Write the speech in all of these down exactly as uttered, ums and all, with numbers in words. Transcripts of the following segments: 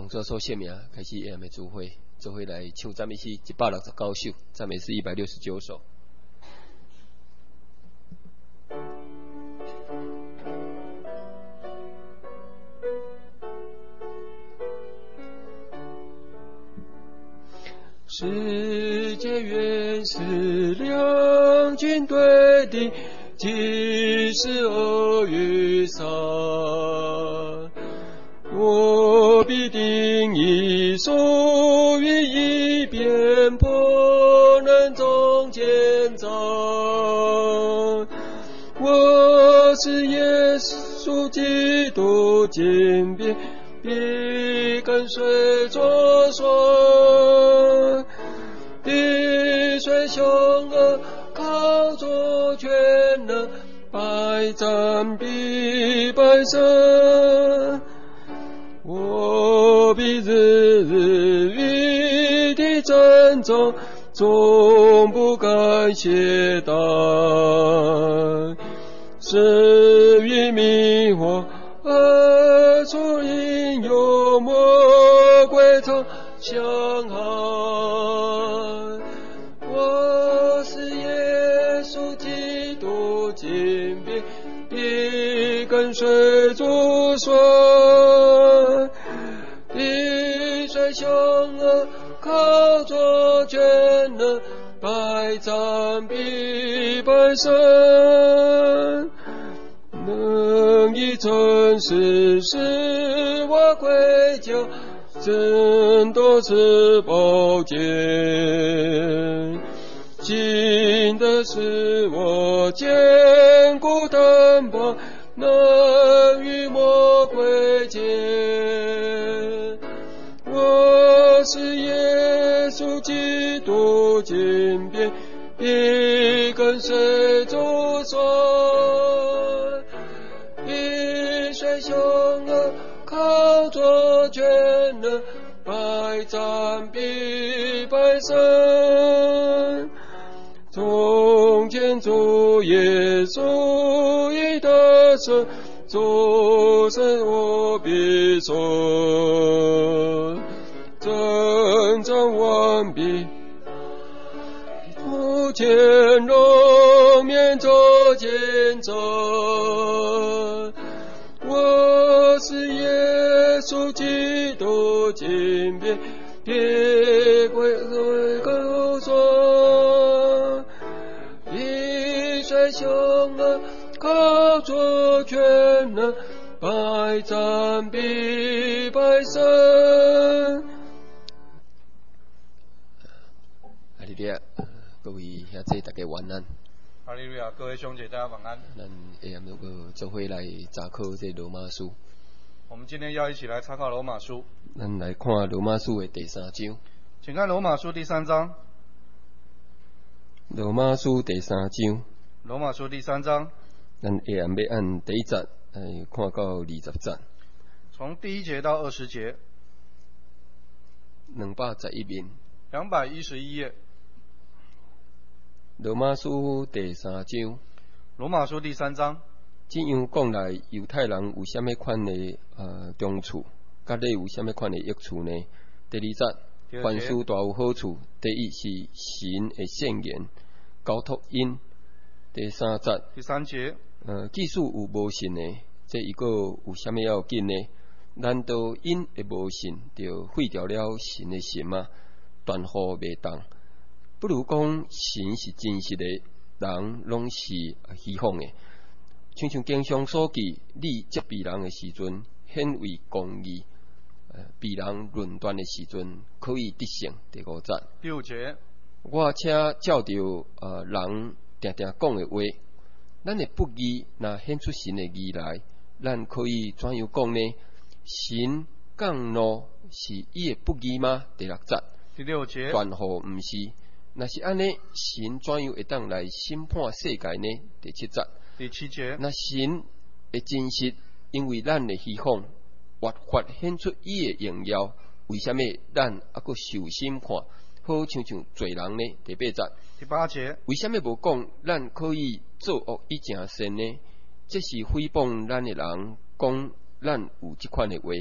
做所赦免，开始下暗的聚会，做伙来唱赞美诗一百六十九首，赞美诗一百六十九首。世界原是两军对敌，即是恶与善，我必定以手于一边，不能中间站。我是耶稣基督坚鞭，必跟随着说，敌虽凶恶，靠着全能，百战必百胜。我必日日与敌争中，终不敢懈怠。是与迷惑，而出因有魔鬼从相害。我是耶稣基督坚鞭，必跟随主说，敌虽凶恶，靠着全能，百战必百胜。能以诚实使我归咎，真多是宝剑，信的使我坚固担保，能与魔鬼争。我是耶稣基督坚鞭，必跟随主说，敌虽凶恶，靠着全能，百战必百胜。从前主耶稣已得胜，主胜我必说，征战完毕，不见容面作见证。我是耶稣基督坚鞭，别归归跟说，敌虽凶恶，靠着全能，百战必百胜。哈利路亚，各位兄弟大家晚安。 哈利路亚，各位兄姐大家晚安。 咱下暗要做伙来查考这罗马书。 我们今天要一起来参考罗马书。 咱来看罗马书的第三章。 请看罗马书第三章。 罗马书第三章。 罗马书第三章。 咱下暗要按第一节来看到二十节。 从第一节到二十节。 两百十一面。 两百一十一页。 罗马书第三章。 罗马书第三章。 这样讲来，犹太人有啥物款的呃中处，甲你有啥物款的益处呢？第二节，凡事大有好处。第一是神的圣言，交托因。第三节， 第三节， 呃，即使有无信的，这一个有啥物要紧呢？难道因的无信就废掉了神的神吗？断乎袂当。不如讲神是真实的，人拢是虚谎的。像像经上所记，你接别人的时阵，显为公义；呃，别人论断的时阵，可以得胜。第五节。 第六节。 我且照着呃人定定讲的话，咱的不义若显出神的义来，咱可以怎样讲呢？神降怒是伊的不义吗？第六节。 第六节。断乎毋是。若是安尼，神怎样会当来审判世界呢？第七节。 第七节。 那神的真实，因为咱的虚谎，越发显出伊的荣耀。为什么咱还阁受审判？好像像罪人呢？第八节。 第八节。为什么无讲咱可以作恶以成善呢？这是诽谤咱的人讲咱有这款的话。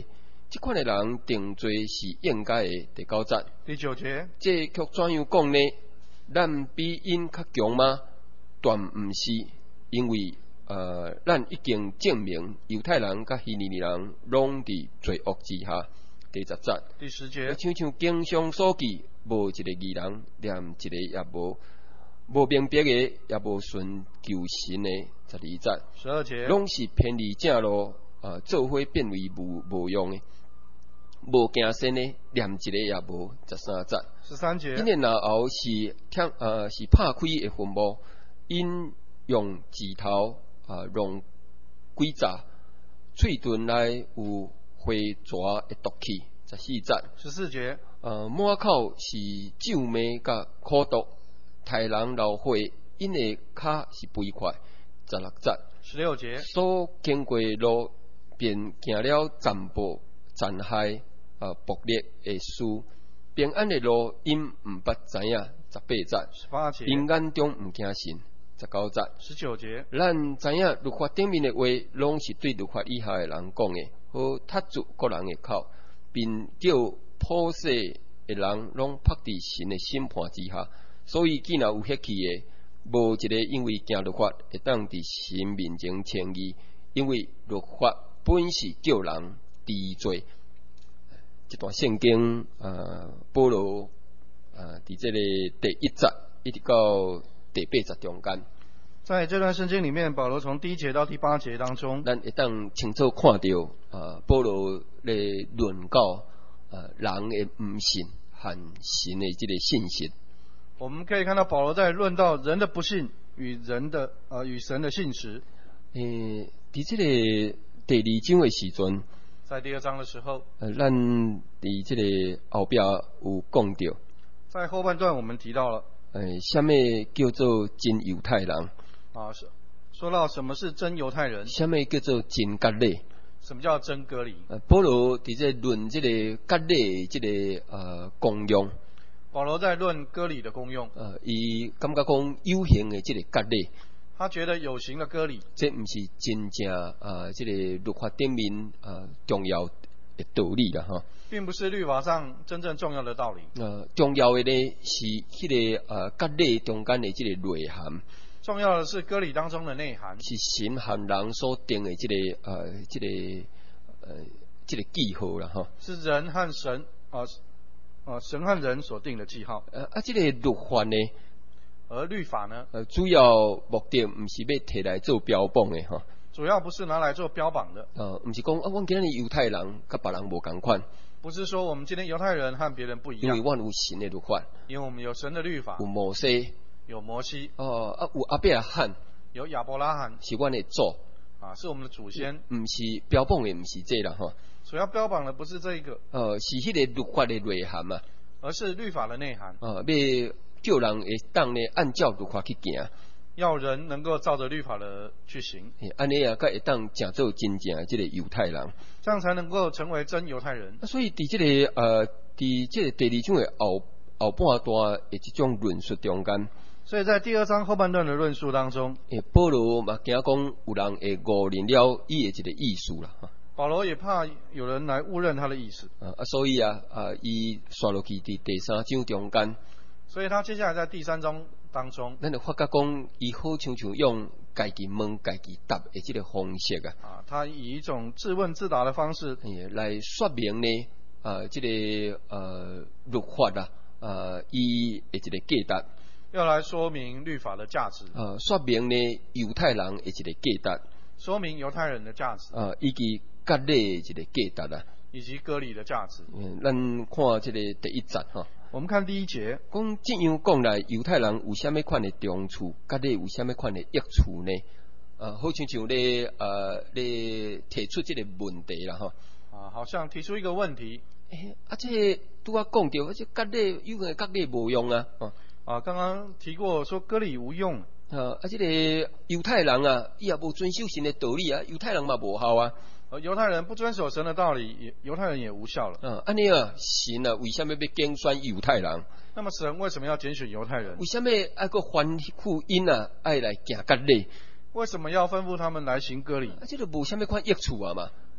这款的人定罪是应该的。第九节， 第九节， 这却怎样讲呢？咱比因较强吗？断唔是，因为呃，咱已经证明犹太人甲希利尼人拢伫罪恶之下。第十节， 第十节， 像像经上所记，无一个义人，连一个也无，无明白的也无顺求神的。十二节， 十二节， 拢是偏离正路，啊，做伙变为无无用的，无行善的，连一个也无。十三节， 十三节， 因的老后是听呃是拍开的坟墓，因用指头啊用鬼诈，喙唇内有花蛇的毒气。十四节， 十四节， 呃满口是酒味甲苦毒，害人流血，因的脚是肥快。十六节， 十六节， 所经过路便行了残暴残害啊暴烈的事，平安的路因毋捌知影。十八节， 十八节， 因眼中毋惊神。十九节， 十九节， 咱知影律法顶面的话，拢是对律法以下的人讲的，好踏住个人的口，并叫普世的人拢拍伫神的审判之下。所以既然有血气的，无一个因为行律法会当伫神面前称义，因为律法本是叫人治罪。这段圣经，呃，保罗呃，伫这个第一节一直到第八节中间， 在这段圣经里面，保罗从第一节到第八节当中， 咱会当清楚看到，呃，保罗咧论到呃人的唔信和神的这个信息。 我们可以看到保罗在论到人的不信与人的呃与神的信实。 诶，伫这个第二章的时阵， 在第二章的时候， 呃，咱伫这个后壁有讲到， 在后半段我们提到了， 诶，什么叫做真犹太人？ 啊，是说到什么是真犹太人， 什么叫做真割礼？ 什么叫真割礼？ 呃，保罗伫这论这个割礼这个呃功用。 保罗在论割礼的功用， 呃，伊感觉讲有形的这个割礼， 他觉得有形的割礼， 这毋是真正啊，这个律法顶面啊重要的道理啦哈。 并不是律法上真正重要的道理。 呃，重要的呢是迄、那个呃割礼中间的这个内涵。 重要的是割礼当中的内涵， 是神和人所定的这个呃这个呃这个记号啦哈。 是人和神啊。呃，神和人所定的记号。 呃啊，这个律法呢， 而律法呢， 呃，主要目的唔是要摕来做标榜的哈。 主要不是拿来做标榜的。 呃，唔是讲啊，我今日犹太人甲别人无共款。 不是说我们今天犹太人和别人不一样。 因为我有神的律法。 因为我们有神的律法。 有摩西。 有摩西。 哦啊，有亚伯拉罕。 有亚伯拉罕。 是我的祖。 啊，是我们的祖先。 唔是标榜的，唔是这啦哈。 主要标榜的不是这一个， 呃，是迄个律法的内涵嘛， 而是律法的内涵。 啊，要叫人会当呢按照律法去行， 要人能够照着律法的去行， 安尼啊，才会当成做真正这个犹太人， 这样才能够成为真犹太人。 啊、所以伫这个呃，伫这个第二章的后后半段的这种论述中间。 所以在第二章后半段的论述当中， 诶，保罗嘛惊讲有人会误认了伊的这个意思啦。 保罗也怕有人来误认他的意思。 啊啊，所以啊啊，伊刷落去伫第三章中间。 所以他接下来在第三章当中， 咱就发觉讲，伊好像像用家己问家己答的这个方式啊。 啊，他以一种自问自答的方式， 来说明呢，啊，这个呃律法啊，啊，伊的一个价值。 要来说明律法的价值， 呃，说明呢犹太人的一个价值， 说明犹太人的价值， 呃，以及割礼的一个价值啊， 以及割礼的价值。 嗯，咱看这个第一节哈， 我们看第一节， 讲这样讲来，犹太人有啥物款的长处，割礼有啥物款的益处呢？呃，好像像咧呃咧提出这个问题啦哈， 啊，好像提出一个问题， 诶、欸，啊，这拄啊讲到，这割礼有个割礼无用啊，哦。 啊，刚刚提过说割礼无用。 啊，啊，这个犹太人啊，伊也无遵守神的道理啊，犹太人嘛无效啊。 而犹太人不遵守神的道理，也犹太人也无效了。 啊，安尼啊，神啊，为什么要拣选犹太人？ 那么神为什么要拣选犹太人？ 为什么爱个吩咐因啊，爱来行割礼？ 为什么要吩咐他们来行割礼？ 啊，这个无什么款益处啊嘛。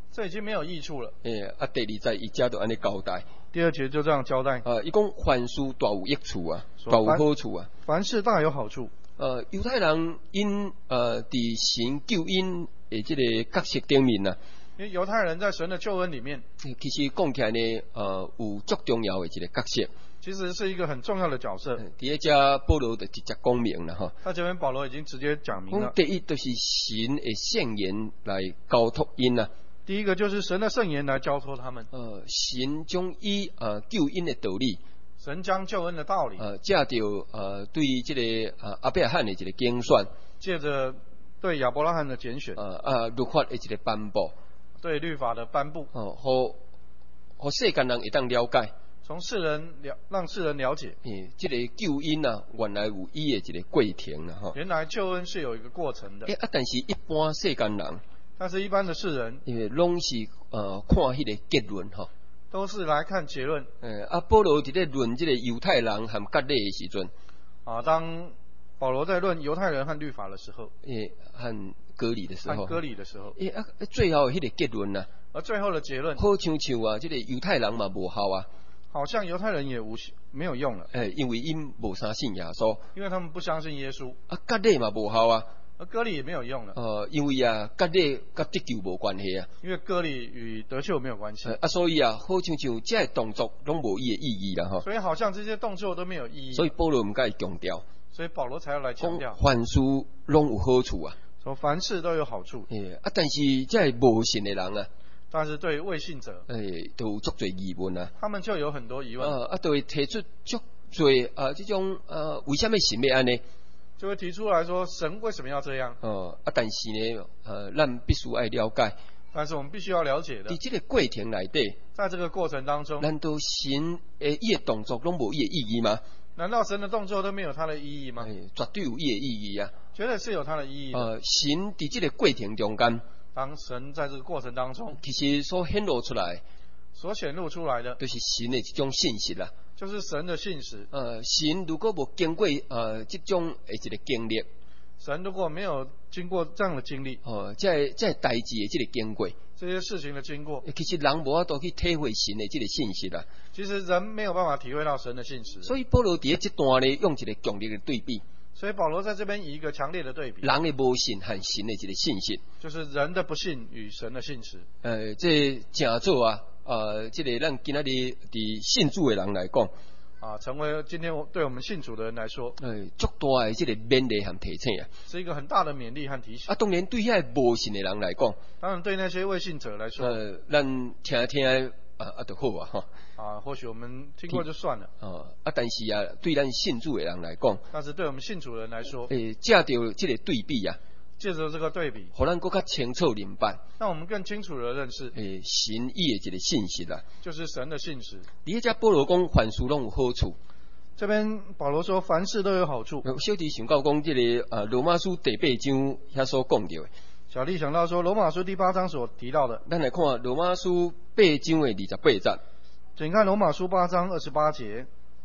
这已经没有益处了。 诶、啊，第二节伊遮就安尼交代。 第二节就这样交代， 呃，伊讲凡事大有益处啊， 说大有好处啊。 凡事大有好处。 呃，犹太人因呃伫神救恩诶即个角色顶面啊， 因为犹太人在神的救恩里面， 其实讲起来呢，呃，有足重要诶一个角色。 其实是一个很重要的角色。 伫迄遮保罗就直接讲明了吼。 他这边保罗已经直接讲明了。 第一就是神诶圣言来交托因啊。 第一个就是神的圣言来交托他们。 呃，神将以呃救恩的道理， 神将救恩的道理， 呃，借着呃对这个呃阿伯拉罕的一个拣选， 借着对亚伯拉罕的拣选， 呃啊律法的一个颁布， 对律法的颁布， 哦、呃，好，好世间人会当了解， 从世人了让世人了解， 诶，这个救恩啊，原来有伊的一个过程啦，吼。 原来救恩是有一个过程的。 诶啊，但是一般世间人， 但是一般的世人， 因为拢是呃看迄个结论吼。 都是来看结论。 诶，啊，保罗伫咧论这个犹太人和割礼的时阵， 啊，当保罗在论犹太人和律法的时候， 诶，和割礼的时候， 和割礼的时候， 诶啊，最后迄个结论啊， 而最后的结论， 好像像啊，这个犹太人嘛无效啊， 好像犹太人也无没有用了， 诶，因为因无相信耶稣， 因为他们不相信耶稣， 啊，割礼嘛无效啊。 而割礼也没有用了。 呃，因为啊，割礼甲得救无关系啊。 因为割礼与得救没有关系。 呃、啊，所以啊，好像像这动作拢无伊的意义啦，吼。 所以好像这些动作都没有意义。 所以保罗唔该强调。 所以保罗才要来强调。 凡事拢有好处啊。 说凡事都有好处。 诶、啊，但是这无信的人啊， 但是对未信者， 诶，都有足多疑问啊。 他们就有很多疑问。 呃，啊，都会提出足多啊，这种呃，为什么神要安尼？ 就会提出来说，神为什么要这样？ 哦、呃，啊，但是呢，呃，咱必须爱了解。 但是我们必须要了解的， 在这个过程内底， 在这个过程当中， 难道神诶伊的动作拢无伊的意义吗？ 难道神的动作都没有它的意义吗？ 诶，绝对有伊的意义啊！ 绝对是有它的意义的。 呃，神在这个过程中间， 当神在这个过程当中， 其实所显露出来， 所显露出来的， 就是神的一种信息啦。 就是神的信实。 呃，神如果无经过呃这种诶一个经历， 神如果没有经过这样的经历， 哦，这这代志的这个经过， 这些事情的经过， 其实人无法度去体会神的这个信息啦。 其实人没有办法体会到神的信实。 所以保罗伫这段呢，用一个强烈的对比。 所以保罗在这边以一个强烈的对比， 人的无信和神的一个信息， 就是人的不信与神的信实。 呃，这正做啊，呃，这个咱今仔日伫信主的人来讲， 啊，成为今天对我们信主的人来说， 呃，足大的这个勉励和提醒啊， 是一个很大的勉励和提醒。 啊，当然对遐无信的人来讲， 当然对那些未信者来说， 呃，咱听听啊啊就好啊哈。 啊，或许我们听过就算了。 哦，啊，但是啊，对咱信主的人来讲， 但是对我们信主的人来说， 诶，借着这个对比啊， 借着这个对比， 互咱更较清楚明白， 让我们更清楚的认识， 诶，神意的一个信息啦， 就是神的信实。 伫迄只保罗讲凡事拢有好处。 这边保罗说凡事都有好处。 小弟想到讲这个呃罗马书第八章遐所讲到的。 小弟想到说罗马书第八章所提到的。 咱来看罗马书八章的二十八节。 请看罗马书八章二十八节。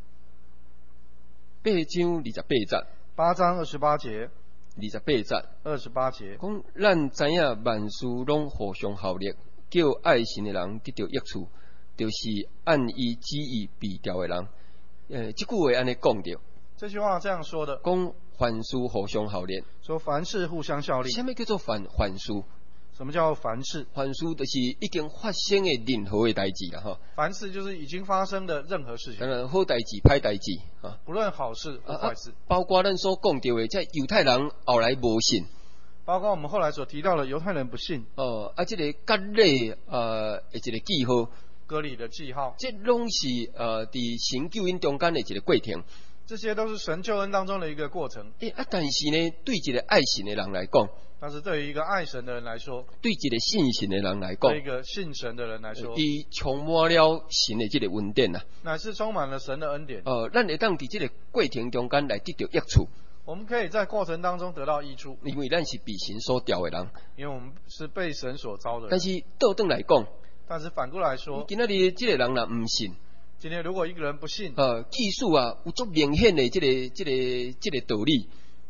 八章二十八节。 八章二十八节。 二十八节。 二十八节。 讲咱知影万事拢互相效力，叫爱神的人得到益处，就是按伊旨意被调的人。呃，这句话安尼讲着。 这句话这样说的。 讲凡事互相效力。 说凡事互相效力。 什么叫做凡凡事？ 什么叫凡事？ 凡事就是已经发生的任何的代志啦，哈。 凡事就是已经发生的任何事情。 当然，好代志、歹代志啊， 不论好事或坏事。 啊啊、包括咱所讲到的，即犹太人后来无信。 包括我们后来所提到的犹太人不信。 哦，啊，这个割礼呃的一个记号。 割礼的记号。 这拢是呃伫神救恩中间的一个过程。 这些都是神救恩当中的一个过程。 诶啊，但是呢，对一个爱神的人来讲， 但是对于一个爱神的人来说， 对一个信神的人来讲， 对一个信神的人来说， 伊充满了神的这个恩典呐， 乃是充满了神的恩典。 呃，咱会当伫这个过程中间来得到益处。 我们可以在过程当中得到益处， 因为咱是被神所调的人， 因为我们是被神所招的人。 但是倒转来讲， 但是反过来说， 今仔日这个人若唔信。 今天如果一个人不信， 呃，技术啊有足明显的这个、这个、这个道理，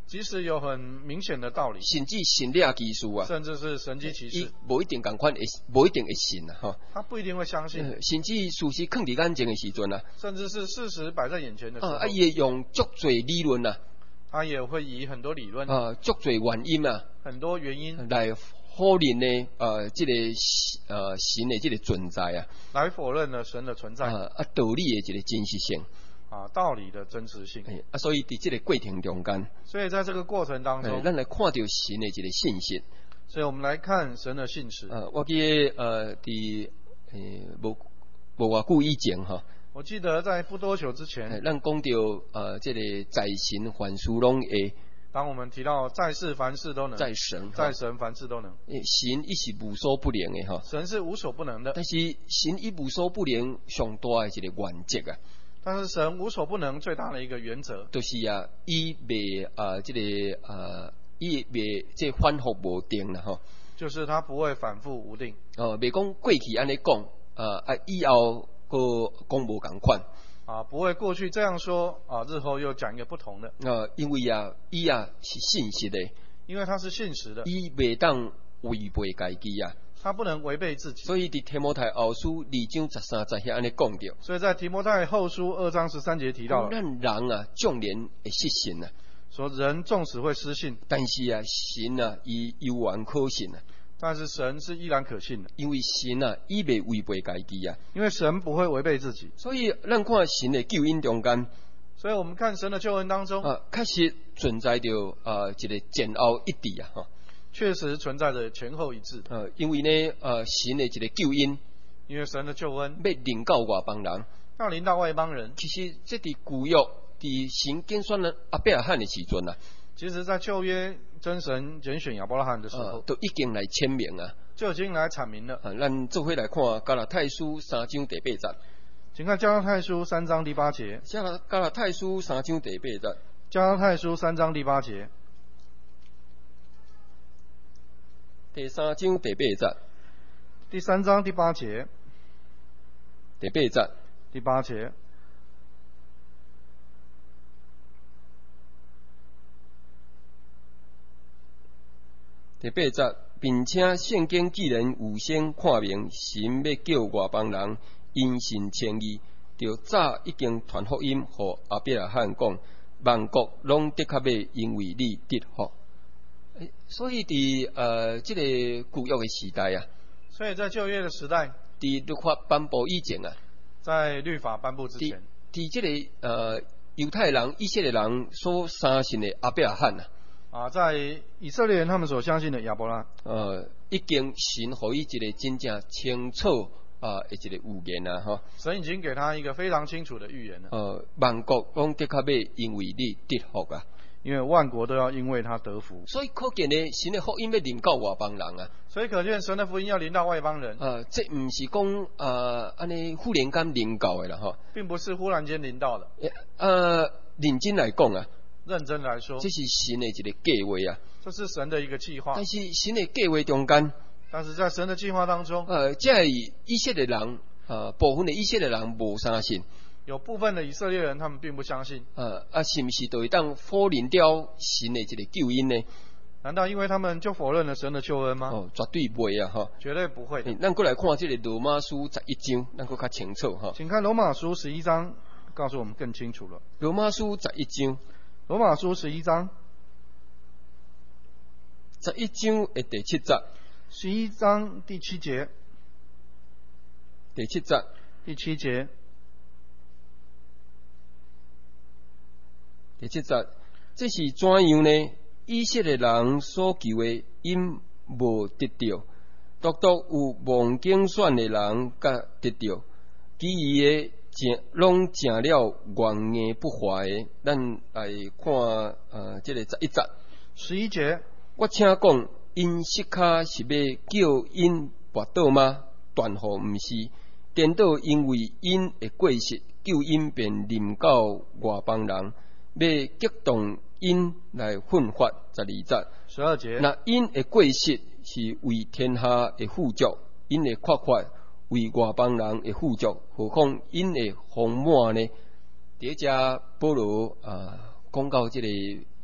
即使有很明显的道理， 甚至神力技术啊， 甚至是神迹奇伊事， 无一定共款会，无一定会信啊，吼。 他不一定会相信， 呃甚至事实放伫眼前的时阵啊， 甚至是事实摆在眼前的时候， 啊啊，伊会用足侪理论啊， 他也会以很多理论、 啊足侪原因啊， 很多原因来否认呢，呃，即、这个呃神的即个存在啊， 来否认了神的存在， 啊啊道理的一个真实性。 啊，道理的真实性。 欸、啊，所以伫即个过程中间， 所以在这个过程当欸、 中， 咱来看到神的一个信息。 所以我们来看神的信实。 呃，我记得呃，伫诶无无偌久以前吼， 我记得在不多久之欸前， 咱讲到呃，即、这个在神凡事拢会， 当我们提到在世凡事都能， 在神在神凡事都能， 欸神伊是无所不能的吼。 神是无所不能的， 但是神伊无所不能上大的一个原则啊， 但是神无所不能最大的一个原则， 就是啊，伊袂啊，即、这个啊，伊袂即反复无定啦吼。 就是他不会反复无定。 哦，袂讲过去安尼讲，啊啊以后个讲无共款。 啊，不会过去这样说啊，日后又讲一个不同的。 啊，因为啊，伊啊是信实的， 因为他是信实的， 伊袂当违背家己啊。 他不能违背自己。 所以伫提摩太后书二章十三节遐安尼讲着。 所以在提摩太后书二章十三节提到了， 咱人啊，纵然会失信啊， 说人纵使会失信， 但是啊，神啊，伊犹原可信啊。 但是神是依然可信的， 因为神啊，伊袂违背家己啊。 因为神不会违背自己。 所以咱看神的救恩中间， 所以我们看神的救恩当中， 啊，确实存在着啊一个前后一致啊，吼。 确实存在着前后一致。 呃，因为呢，呃，神的一个救恩， 因为神的救恩要临到外邦人， 要临到外邦人。 其实这伫旧约，伫神拣选了阿伯拉罕的时阵啊， 其实，在旧约真神拣选亚伯拉罕的时候， 呃，都已经来签名啊。 就已经来阐明了。 啊，咱做伙来看加拉太书三章第八节。 请看加拉太书三章第八节。 加拉加拉太书三章第八节。 加拉太书三章第八节。 第三章第八节。 第三章第八节。 第八节。 第八节。 第八节，并且圣经既然有先看明，神要叫外邦人因信称义，就早已经传福音，互阿伯拉罕讲，万国拢的确要因为你得福。所以伫呃即、这个旧约的时代啊， 所以在旧约的时代， 伫律法颁布以前啊， 在律法颁布之前， 伫即、这个呃犹太人、以色列人所相信的阿伯拉罕啊。 啊，在以色列人他们所相信的亚伯拉， 呃，已经神予伊一个真正清楚啊的一个预言啊，吼。 神已经给他一个非常清楚的预言了。 呃，万国拢的确要因为你得福啊， 因为万国都要因为他得福。 所以可见呢，神的福音要临到外邦人啊。 所以可见神的福音要临到外邦人。 呃，这唔是讲呃安尼忽然间临到的啦，吼。 并不是忽然间临到的。 呃，认真来讲啊。 认真来说， 这是神的一个计划啊。 这是神的一个计划。 但是神的计划中间， 但是在神的计划当中， 呃，这以色列人，呃，部分的以色列人无相信。 有部分的以色列人他们并不相信。 呃啊，是不是就会当否认掉神的这个救恩呢？ 难道因为他们就否认了神的救恩吗？ 哦，绝对不会啊！哈， 绝对不会的。 咱过来看这个罗马书十一章，咱更较清楚哈。 请看罗马书十一章，告诉我们更清楚了。 罗马书十一章。 罗马书十一章， 十一章的第七节。 十一章第七节。 第七节。 第七节。 第七节，这是怎样呢？以色列人所求的，因无得到；独独有蒙拣选的人，甲得到。其余的。正拢成了原硬不坏的，咱来看呃，这个十一节。 十一节， 我请讲，因膝卡是要叫因跋倒吗？断乎毋是，颠倒因为因的过失，救因便临到外邦人，要激动因来奋发。十二节。 十二节。那因的过失是为天下的富足，因的缺乏。为外邦人的富足，何况因的丰满呢？第一只保罗啊，讲到这个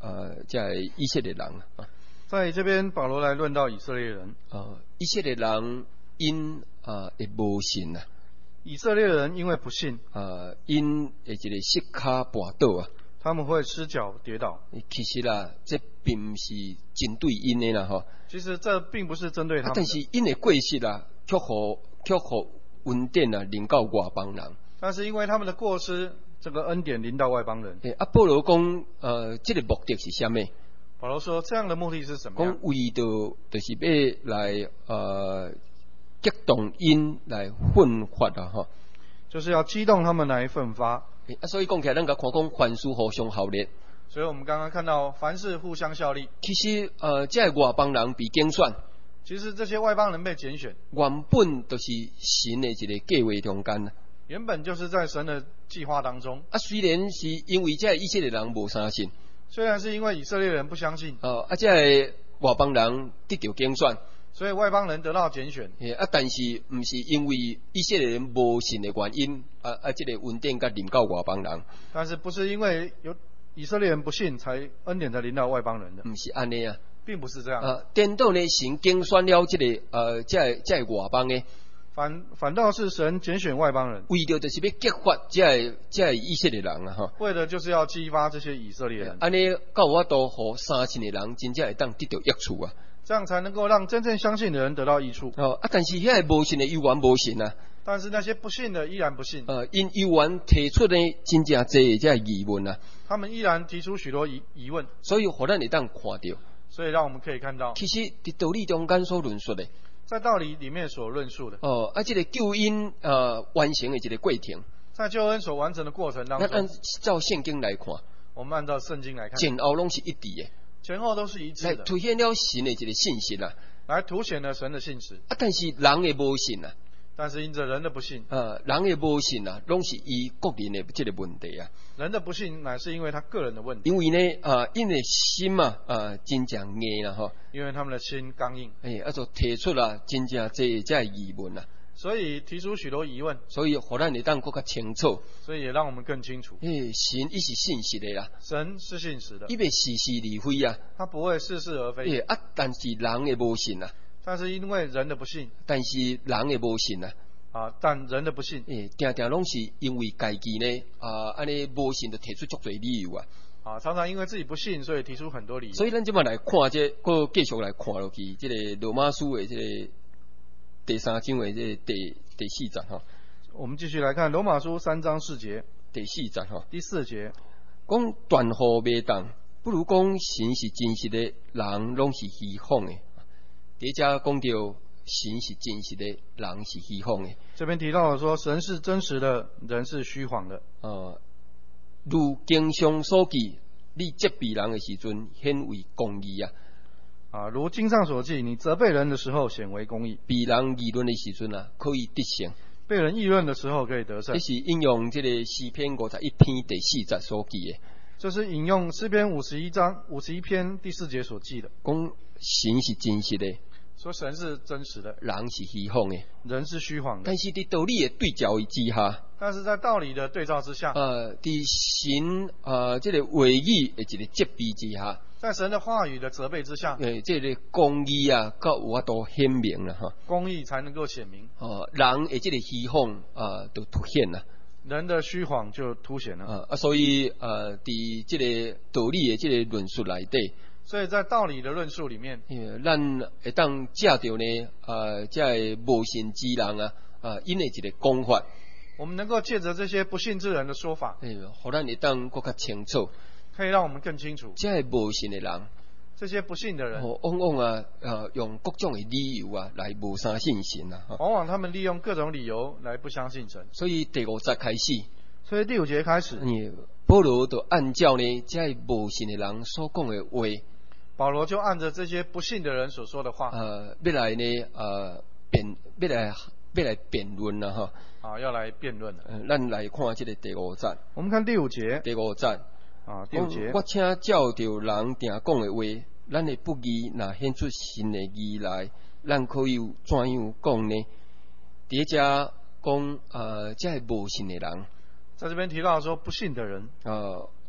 呃，在以色列人啊。 在这边，保罗来论到以色列人。 呃，以色列人因啊会无信啊。 以色列人因为不信， 呃，因会一个膝卡绊倒啊。 他们会失脚跌倒。 其实啦，这并不是针对因的啦吼。 其实这并不是针对他们、啊， 但是因的过失啦，却互却互恩典啊临到外邦人。 但是因为他们的过失，这个恩典临到外邦人。 诶，啊，保罗讲，呃，这个目的是什么？ 保罗说，这样的目的是什么？ 讲为着就是要来呃激动因来奋发啊吼。 就是要激动他们来奋发。 啊，所以讲起来，咱甲看讲凡事互相效力。 所以我们刚刚看到凡事互相效力。 其实，呃，这外邦人被拣选。 其实这些外邦人被拣选， 原本就是神的一个计划中间。 原本就是在神的计划当中。 啊，虽然是因为这以色列人无相信， 虽然是因为以色列人不相信， 哦，啊，这外邦人得到拣选。 所以外邦人得到拣选， 啊，但是不是因为以色列人无信的原因，啊啊，这个恩典甲临到外邦人。 但是不是因为有以色列人不信，才恩典才临到外邦人的？ 不是安尼啊， 并不是这样。 啊，颠倒呢，神拣选了这个呃，这这外邦的， 反反倒是神拣选外邦人， 为着就是要激发这这以色列人啊哈。 为的就是要激发这些以色列人。 安尼到我都互相信的人，真正会当得到益处啊。 这样才能够让真正相信的人得到益处。 哦啊，但是遐个无信的依然无信啊。 但是那些不信的依然不信。 呃，因依然提出呢真正侪这疑问啊。 他们依然提出许多疑疑问。 所以，互咱会当看到。 所以让我们可以看到， 其实伫道理中间所论述的， 在道理里面所论述的。 哦，啊，这个救恩呃完成的一个过程， 在救恩所完成的过程当中， 咱按照圣经来看， 我们按照圣经来看， 前后拢是一致的。 前后都是一致的， 来凸显了神的一个信息啦， 来凸显了神的信实。 啊，但是人的无信啊， 但是因着人的不信， 呃，人的无信啊，拢是伊个人的这个问题啊。 人的不信乃是因为他个人的问题。 因为呢，啊，因为心嘛，啊，真正硬啦吼。 因为他们的心刚硬。 哎，啊，就提出啦，真正这这疑问啦。 所以提出许多疑问， 所以互咱会当更较清楚， 所以也让我们更清楚。 诶，神伊是信实的啦， 神是信实的， 伊袂似是而非啊， 他不会似是而非。 诶啊，但是人的无信啊， 但是因为人的不信， 但是人的无信啊， 啊，但人的不信， 诶，定定拢是因为家己呢，啊，安尼无信就提出足侪理由啊， 啊，常常因为自己不信，所以提出很多理由。 所以咱即摆来看这，个继续来看落去，这个罗马书的这个第三章的这个第第四节哈。 我们继续来看罗马书三章四节， 第四节哈。 第四节讲断乎未当，不如讲神是真实的，人拢是虚谎的。第一讲讲到神是真实的，人是虚谎的。 这边提到了说，神是真实的，人是虚谎的。 呃，如经上所记，你责备人的时阵，显为公义啊。 啊，如经上所记，你责备人的时候显为公义； 被人议论的时阵啊，可以得胜； 被人议论的时候可以得胜。 这是引用这个诗篇五十一篇第四节所记的。 这是引用诗篇五十一章五十一篇第四节所记的。 讲神是真实的， 说神是真实的， 人是虚谎的， 人是虚谎的。 但是在道理的对照之下， 但是在道理的对照之下， 呃，在神呃这个话语的一个责备之下， 在神的话语的责备之下， 诶，这个公义啊，到有法度显明啦哈。 公义才能够显明。 哦，人的这个虚谎啊，都凸显啦。 人的虚谎就凸显了。 啊啊，所以呃，伫这个道理的这个论述内底， 所以在道理的论述里面， 呃，咱会当借着呢，呃，这无信之人啊，啊，因的一个讲法， 我们能够借着这些不信之人的说法， 诶，互咱会当更较清楚， 可以让我们更清楚， 这无信的人， 这些不信的人， 哦，往往啊，呃，用各种的理由啊，来无相信神啊， 往往他们利用各种理由来不相信神。 所以第五节开始， 所以第五节开始， 嗯，保罗就按照呢，这无信的人所讲的话， 保罗就按着这些不信的人所说的话， 呃，要来呢，呃，辩，要来要来辩论啦，哈， 啊，要来辩论了。 呃，咱来看这个第五节， 我们看第五节， 第五节， 啊，第五节， 我请照着人定讲的话，咱的不义若显出新的义来，咱可以怎样讲呢？第一讲，呃，这无信的人， 在这边提到说不信的人， 呃，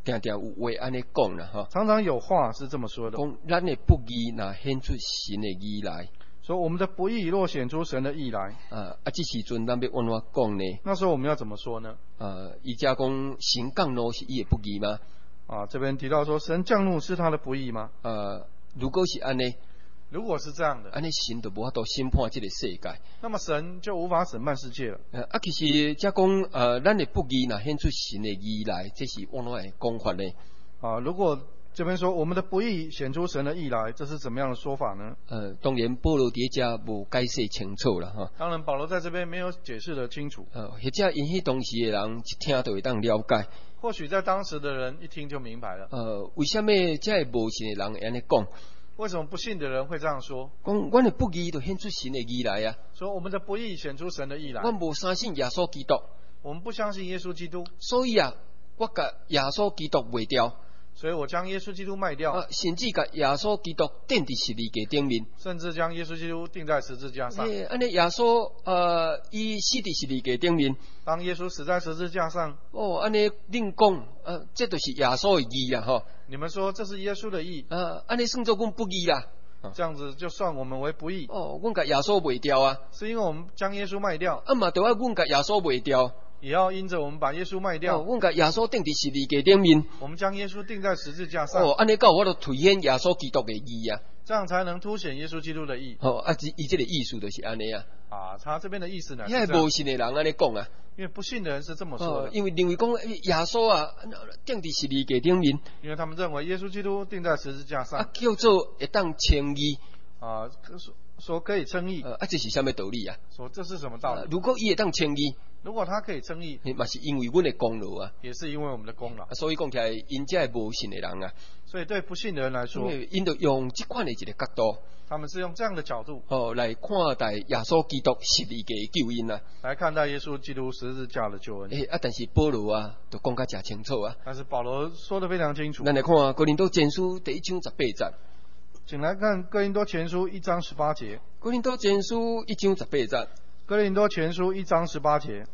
定定有话安尼讲啦，哈， 常常有话是这么说的， 讲咱的不义若显出神的义来， 说我们的不义若显出神的义来， 啊啊，这时阵咱要安怎讲呢？ 那时候我们要怎么说呢？ 啊，伊家讲神降怒是伊的不义吗？ 啊，这边提到说神降怒是他的不义吗？ 呃，如果是安尼， 如果是这样的， 安尼神就无法度审判这个世界。 那么神就无法审判世界了。 呃，啊，其实则讲，呃，咱的不义若显出神的义来，这是安怎的讲法呢？ 啊，如果这边说我们的不义显出神的义来，这是怎么样的说法呢？ 呃，当然保罗伫遮无解释清楚啦，哈。 当然，保罗在这边没有解释得清楚。 呃，或者因迄当时的人一听就会当了解。 或许在当时的人一听就明白了。 呃，为什么这会无信的人会安尼讲？ 为什么不信的人会这样说？ 讲阮的不义就显出神的义来啊！ 说我们的不义显出神的义来。 阮无相信耶稣基督， 我们不相信耶稣基督， 所以啊，我甲耶稣基督卖掉。 所以我将耶稣基督卖掉， 啊，甚至甲耶稣基督钉伫十字架顶面， 甚至将耶稣基督钉在十字架上。 诶，安尼耶稣呃，伊死伫十字架顶面。 当耶稣死在十字架上， 哦，安尼恁讲，呃，这就是耶稣的义啊，吼。 你们说这是耶稣的义， 啊，安尼算做阮不义啦。 这样子就算我们为不义。 哦，阮甲耶稣卖掉啊， 是因为我们将耶稣卖掉。 啊嘛，就要阮甲耶稣卖掉。 也要因着我们把耶稣卖掉， 哦，阮甲耶稣钉伫十字架顶面， 我们将耶稣钉在十字架上。 哦，安尼够我就凸显耶稣基督的义啊， 这样才能凸显耶稣基督的义。 哦，啊，伊这个意思就是安尼啊。 啊，他这边的意思呢？ 遐无信的人安尼讲啊， 因为不信的人是这么说的， 哦，因为认为讲耶稣啊钉伫十字架顶面， 因为他们认为耶稣基督钉在十字架上， 啊，叫做会当称义啊，说说可以称义， 呃，啊，这是什么道理啊？ 说这是什么道理？ 啊、如果伊会当称义， 如果他可以称义， 嘛是因为阮的功劳啊， 也是因为我们的功劳。 啊、所以讲起来，因这无信的人啊， 所以对不信的人来说， 因就用这款的一个角度， 他们是用这样的角度哦来看待耶稣基督十字架的救恩啊， 来看待耶稣基督十字架的救恩。 诶、欸、啊，但是保罗啊，都讲甲真清楚啊。 但是保罗说得非常清楚。 咱来看哥林多前书第一章十八节。 请来看哥林多前书一章十八节。 哥林多前书一章十八节。 哥林多前书一章十八节。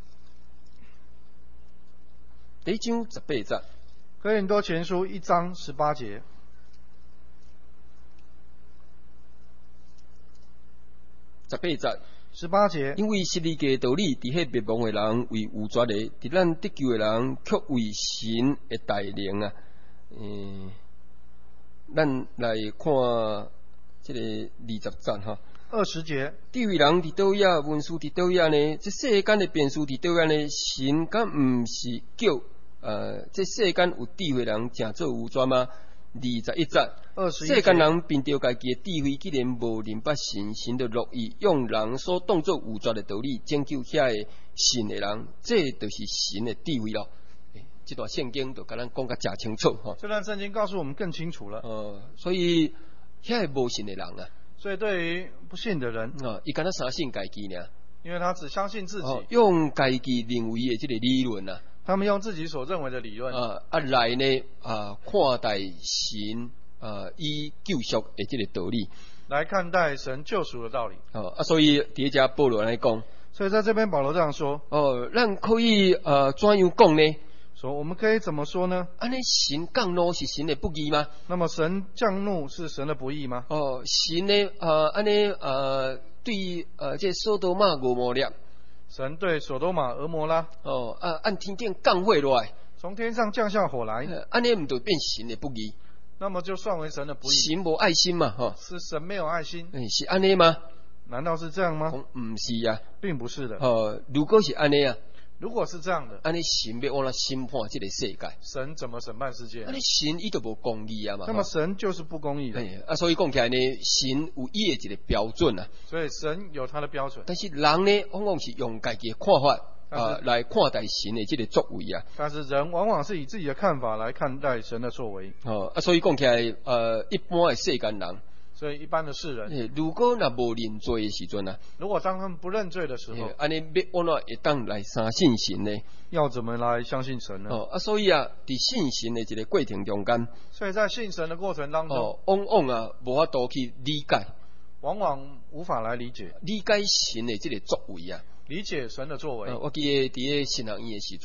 第一章十八节。 哥林多前书一章十八节。 十八节。 十八节。 因为十字架道理，伫迄灭亡的人为有绝的，伫咱得救的人却为神的大能啊。嗯。咱来看这个二十节哈。 二十节， 地位人伫倒遐，文书伫倒遐呢？这世间的变数伫倒遐呢？神敢毋是叫呃，这世间有智慧人诚做有专吗？二十一节， 二十一世间人凭着家己的智慧，既然无明白神，神就乐意用人所当作有绝的道理拯救遐个信的人，这就是神的智慧咯。这段圣经就甲咱讲甲诚清楚吼。 这段圣经告诉我们更清楚了。 呃，所以遐个无信的人啊， 所以对于不信的人啊，伊敢若相信家己呢， 因为他只相信自己， 哦、用家己认为的这个理论啊， 他们用自己所认为的理论啊啊来呢啊看待神啊以救赎的这个道理来看待神救赎的道理。 哦啊，所以第一家保罗来讲， 所以在这边保罗这样说哦，咱可以呃怎样讲呢？ 说我们可以怎么说呢？ 安尼神降怒是神的不义吗？ 那么神降怒是神的不义吗？ 哦，神呢呃安尼呃对呃这所多玛俄摩列， 神对所多玛、俄摩拉哦啊按天顶降火落来， 从天上降下火来， 安尼唔就变神的不义？ 那么就算为神的不义。 神无爱心嘛，吼、哦， 是神没有爱心？ 诶、欸，是安尼吗？ 难道是这样吗？ 唔是啊， 并不是的。 哦，如果是安尼啊。 如果是这样的， 安尼神要往哪审判这个世界？ 神怎么审判世界？ 安尼神伊就无公义啊嘛。 那么神就是不公义的。 哎啊，所以讲起来呢，神有伊的一个标准啊。 所以神有他的标准。 但是人呢，往往是用家己的看法啊、呃、来看待神的这个作为啊。 但是人往往是以自己的看法来看待神的作为。 哦啊，所以讲起来，呃，一般的世间人。 所以一般的世人， 如果若无认罪的时阵啊， 如果当他们不认罪的时候， 安尼要往哪会当来相信神呢？ 要怎么来相信神呢？ 哦啊，所以啊，伫信神的一个过程中间， 所以在信神的过程当中， 哦，往往啊无法度去理解， 往往无法来理解， 理解神的这个作为啊， 理解神的作为。 呃、我记得伫个新学院的时阵，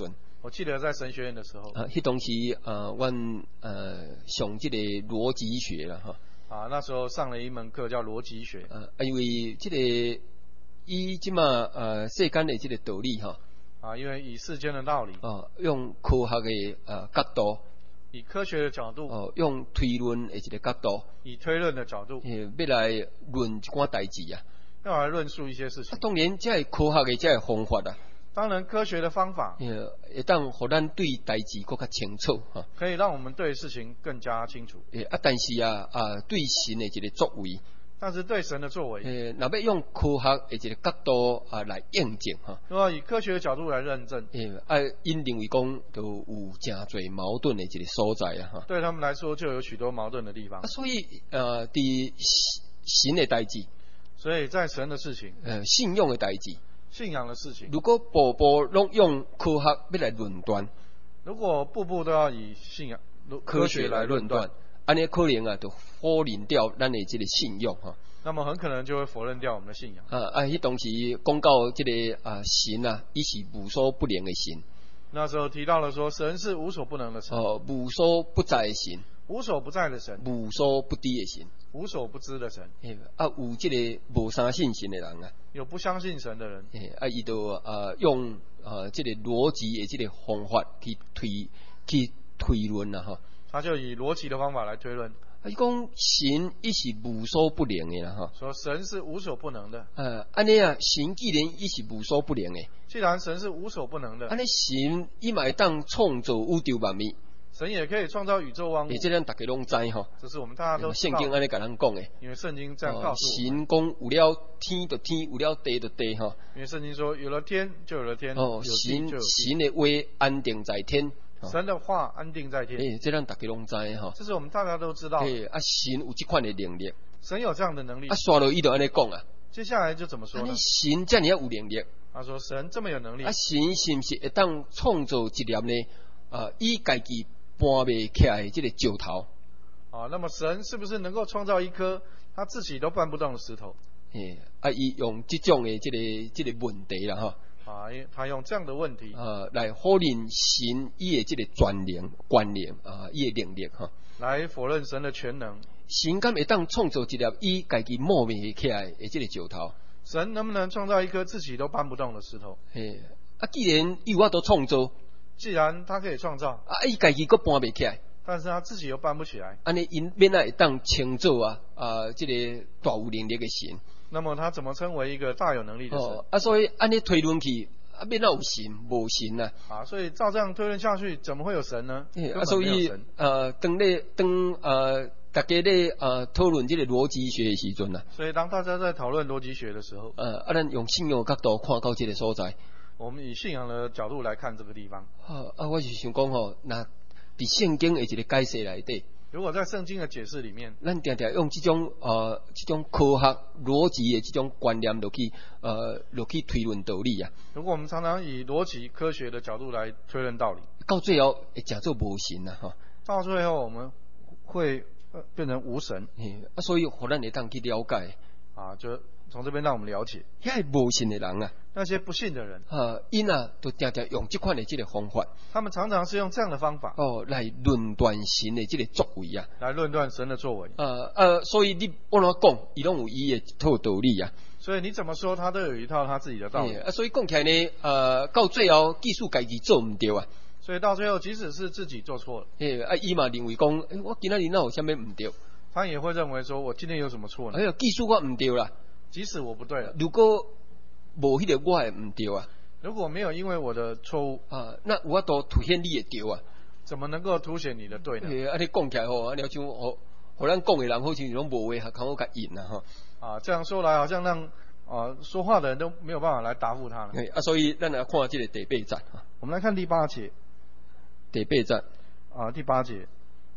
我记得在神学院的时候， 啊，迄当时啊，阮呃上即个逻辑学啦哈。 啊，那时候上了一门课叫逻辑学。 啊，因为即、这个以即嘛呃世间的即个道理哈。 啊，因为以世间的道理。 哦，用科学的呃角度。 以科学的角度。 哦，用推论的一个角度。 以推论的角度。 诶，要来论一寡代志啊。 要来论述一些事情。 啊，当然，这系科学的这系方法啊。 当然，科学的方法， 呃，会当互咱对代志更较清楚哈。 可以让我们对事情更加清楚。 诶，啊，但是啊啊，对神的一个作为， 但是对神的作为， 诶，若要用科学的一个角度啊来验证哈。 如果以科学的角度来认证， 诶，啊，因认为讲都有真侪矛盾的一个所在啊哈。 对他们来说就有许多矛盾的地方。 啊，所以呃，伫神的代志， 所以在神的事情， 呃，信仰的代志。 信仰的事情， 如果步步拢用科学要来论断， 如果步步都要以信仰科学来论断，安尼可能啊，就否认掉咱的这个信仰哈。 那么很可能就会否认掉我们的信仰。 啊啊，迄当时讲到这个啊神啊，伊是无所不能的神。 那时候提到了说，神是无所不能的神。 哦，无所不在的神。 无所不在的神。 无所不知的神。 无所不知的神。 诶，啊，有这个无相信神的人啊。 有不相信神的人。 诶，啊，伊就啊用啊这个逻辑的这个方法去推去推论啦哈。 他就以逻辑的方法来推论。 啊，伊讲神伊是无所不能的啦哈。 说神是无所不能的。 呃，安尼啊，神既然伊是无所不能的， 既然神是无所不能的， 安尼神伊嘛会当创造宇宙万物。 神也可以创造宇宙万物。 诶，这咱大家拢知吼。 这是我们大家都知道。 圣经安尼甲咱讲诶。 因为圣经这样告诉我们。神讲有了天就天，有了地就地吼。 因为圣经说有了天就有了天。 哦，神神的话安定在天。 神的话安定在天。 诶，这咱大家拢知吼。 这是我们大家都知道。 诶，啊，神有这款的能力。 神有这样的能力。 啊，刷落伊就安尼讲啊。 接下来就怎么说呢？ 神这么有能力。 他说神这么有能力。 啊，神是不是会当创造一粒呢？啊，伊家己。搬袂起来这个石头， 啊，那么神是不是能够创造一颗他自己都搬不动的石头？ 诶，啊，伊用这种的这个这个问题啦哈， 啊，他用这样的问题， 啊，来否认神伊的这个全能、观念啊，伊的能力哈， 来否认神的全能。 神敢会当创造一粒伊家己摸袂起来的这个石头？ 神能不能创造一颗自己都搬不动的石头？ 诶，啊，既然伊有法度创造。 既然他可以创造， 啊，伊家己佫搬袂起来， 但是他自己又搬不起来， 安尼因免来会当称作啊啊，这个大有能力的神。 那么他怎么称为一个大有能力的神？ 哦，啊，所以安尼推论去，啊，免哪有神？无神啊！ 啊，所以照这样推论下去，怎么会有神呢？ 啊，所以呃，当咧当呃，大家咧呃讨论这个逻辑学的时阵啊， 所以当大家在讨论逻辑学的时候， 呃，啊，咱用信仰角度看到这个所在。 我们以信仰的角度来看这个地方。 啊啊，我是想讲吼，那伫圣经的一个解释内底， 如果在圣经的解释里面， 咱常常用这种呃这种科学逻辑的这种观念落去呃落去推论道理啊。 如果我们常常以逻辑科学的角度来推论道理， 到最后会讲做无神啊哈。 到最后我们会、呃、变成无神。 啊，所以互咱会当去了解啊，就从这边让我们了解， 遐无信的人啊。 那些不信的人， 啊，因啊，都常常用这款的这个方法， 他们常常是用这样的方法哦来论断神的这个作为啊， 来论断神的作为。 呃呃，所以你按怎讲，伊拢有伊的一套道理啊。 所以你怎么说，他都有一套他自己的道理。 啊，所以讲起来呢，呃，到最后技术家己做唔对啊。 所以到最后，即使是自己做错了， 诶，啊，伊嘛认为讲，欸、我今仔日哪有啥物唔对？ 他也会认为说，我今天有什么错呢？ 哎呀，技术我唔对啦。 即使我不对了， 如果无迄个我也唔对啊。 如果没有因为我的错误啊，那有法度凸显你的对啊？ 怎么能够凸显你的对呢？ 诶，啊，你讲起来吼，啊，了像互互咱讲的人好像拢无话，较好甲应啊吼。 啊，这样说来，好像让啊说话的人都没有办法来答复他了。 诶，啊，所以咱来看这个第八节啊。 我们来看第八节。 第八节啊，第八节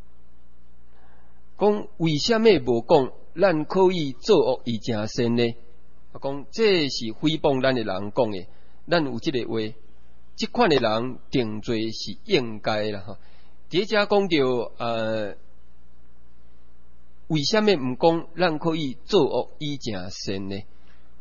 讲为什么无讲咱可以做恶以成善呢？啊，讲这是诽谤咱的人讲的，咱有这个话，这款的人定罪是应该啦哈。第一家讲到呃，为什么唔讲咱可以做恶以成善呢？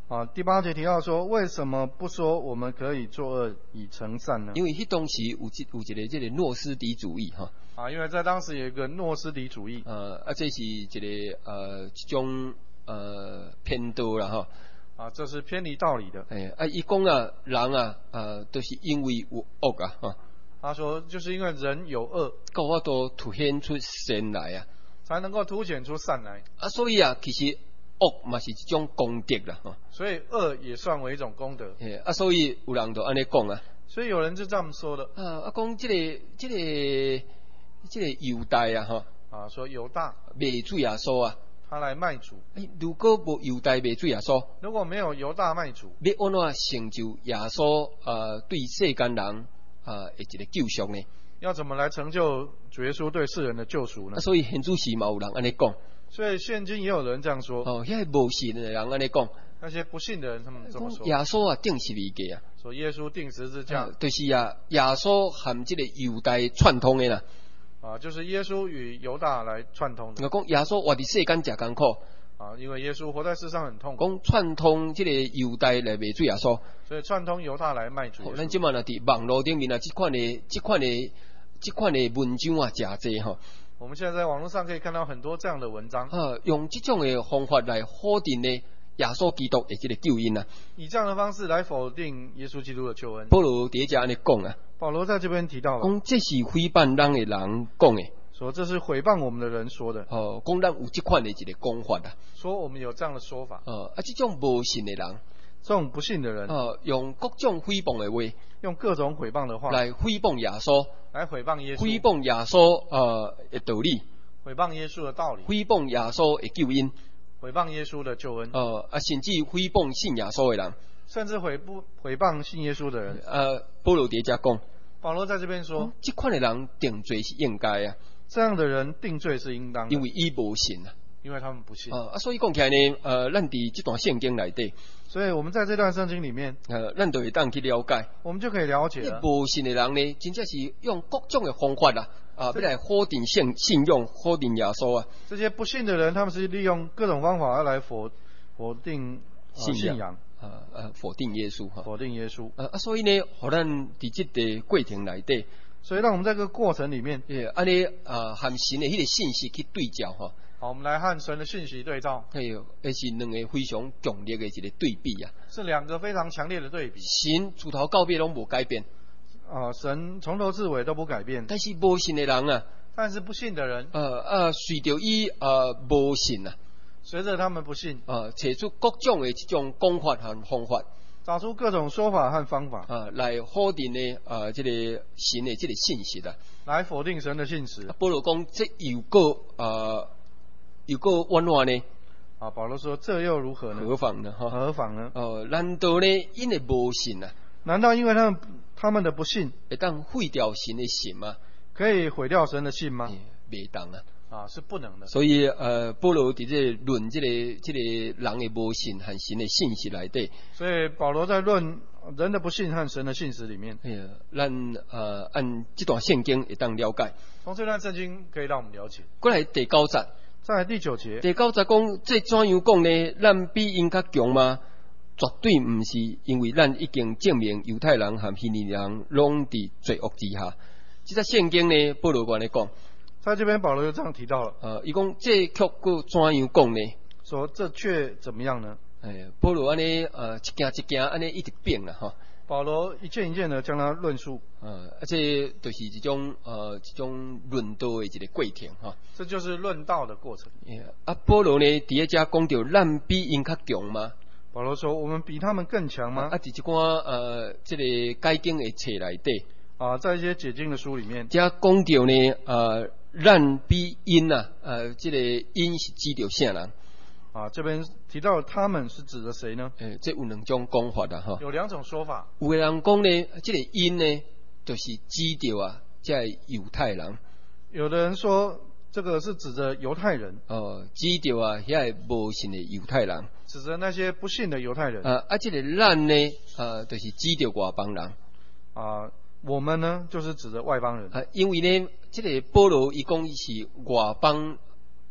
啊，第八节提到说，为什么不说我们可以作恶以成善呢？ 因为迄当时有一有一个这个诺斯底主义哈。 啊，因为在当时有一个诺斯底主义。 呃，啊，这是一个呃一种呃偏道啦哈。 啊，这是偏离道理的。 哎，啊，伊讲啊，人啊，呃，都、就是因为有恶啊，哈。 他说，就是因为人有恶， 够我都凸显出善来啊， 才能够凸显出善来。 啊，所以啊，其实恶嘛是一种功德啦，哈。 所以恶也算为一种功德。 哎，啊，所以有人就安尼讲啊。 所以有人就这么说的。 啊，啊，讲这个这个这个犹大啊，哈。 啊，说犹大卖主耶稣啊。 他来卖主。 哎，如果无犹大卖主耶稣， 如果没有犹大卖主， 要安怎成就耶稣呃对世间人呃的一个救赎呢？ 要怎么来成就主耶稣对世人的救赎呢？ 啊，所以现主时嘛有人安尼讲。 所以现今也有人这样说。 哦，遐无信的人安尼讲。 那些不信的人他们这么说。 耶稣啊，定十字架啊。 说耶稣定十字架。 啊，就是啊，耶稣含这个犹大串通的啦。 啊，就是耶稣与犹大来串通的。 我讲耶稣活伫世间真艰苦。 啊，因为耶稣活在世上很痛苦。 讲串通这个犹大来卖主耶稣。 所以串通犹大来卖主耶稣。 咱即马若伫网络顶面啊，即款的、即款的、即款的文章啊，真济吼。 我们现在在网络上可以看到很多这样的文章。 啊，用这种的方法来否定呢耶稣基督的这个救恩啊。 以这样的方式来否定耶稣基督的救恩。 保罗第一节安尼讲啊。 保罗在这边提到了。 讲这是诽谤人的人讲的。 说这是诽谤我们的人说的。 哦，讲咱有这款的一个讲法啊。 说我们有这样的说法。 哦，啊，这种无信的人， 这种不信的人， 哦，用各种诽谤的话， 用各种诽谤的话来诽谤耶稣， 来诽谤耶稣， 诽谤耶稣呃的道理， 诽谤耶稣的道理， 诽谤耶稣的救恩， 诽谤耶稣的救恩。 呃啊，甚至诽谤信耶稣的人， 甚至诽谤诽谤信耶稣的人。 呃，保罗伫遮讲， 保罗在这边说， 这款的人定罪是应该啊。 这样的人定罪是应当的， 因为伊无信啊。 因为他们不信啊，啊，所以讲起来呢，呃，咱伫这段圣经内底， 所以我们在这段圣经里面， 呃，咱就会当去了解， 我们就可以了解了。 无信的人呢，真正是用各种的方法啦，啊，要来否定信信用，否定耶稣啊。 这些不信的人，他们是利用各种方法要来否否定、呃、信仰，信仰啊呃，否定耶稣哈， 否定耶稣。 啊啊，所以呢，互咱伫这个过程内底， 所以让我们在这个过程里面， 也安尼啊，和神的迄个信息去对照哈。 好，我们来和神的信息对照。 哎呦，那是两个非常强烈的一个对比啊。 是两个非常强烈的对比。 神自头到尾拢无改变。 啊，神从头至尾都不改变。 但是无信的人啊， 但是不信的人， 呃呃，随着伊呃无信啊， 随着他们不信， 呃，找出各种的这种讲法和方法， 找出各种说法和方法， 啊，来否定呢呃这个神的这个信息啊， 来否定神的信实。 保罗讲，这又个呃。有个弯弯呢？ 啊，保罗说：“这又如何呢？ 何妨呢？哈， 何妨呢？ 哦，难道呢？因为无信啊？ 难道因为他们他们的不信， 会当毁掉神的信吗？ 可以毁掉神的信吗？ 袂当啊！ 啊，是不能的。 所以呃，保罗伫这论这个这个人的无信和神的信息内底。 所以保罗在论人的不信和神的信实里面， 哎呀，咱呃按这段圣经会当了解。 从这段圣经可以让我们了解。 过来第九节。 再来第九节， 第九节讲，这怎样讲呢？咱比因较强吗？绝对唔是，因为咱已经证明犹太人和希利人拢伫罪恶之下。这只圣经呢，保罗安尼讲， 在这边保罗就这样提到了。 呃，伊讲这却个怎样讲呢？ 说这却怎么样呢？ 哎，保罗安尼呃一件一件安尼一直变啦哈。保罗一件一件的将它论述， 呃，而且就是一种呃一种论道的一个过程哈。 这就是论道的过程。 啊，保罗呢，第一家讲到咱比因较强吗？ 保罗说，我们比他们更强吗？ 啊，伫一寡呃，这个解经的册内底啊，在一些解经的书里面， 遮讲到呢，呃，咱比因啊，呃，这个因是指着啥人？ 啊，这边提到他们是指的谁呢？ 诶，这有两种讲法的哈。 有两种说法。 有的人讲呢，这个因呢，就是指着啊，这犹太人。 有的人说，这个是指着犹太人。 哦，指着啊，遐个无信的犹太人。 指着那些不信的犹太人。 啊，啊，这个咱呢，呃，就是指着外邦人。 啊，我们呢，就是指着外邦人。 啊，因为呢，这个保罗伊讲是外邦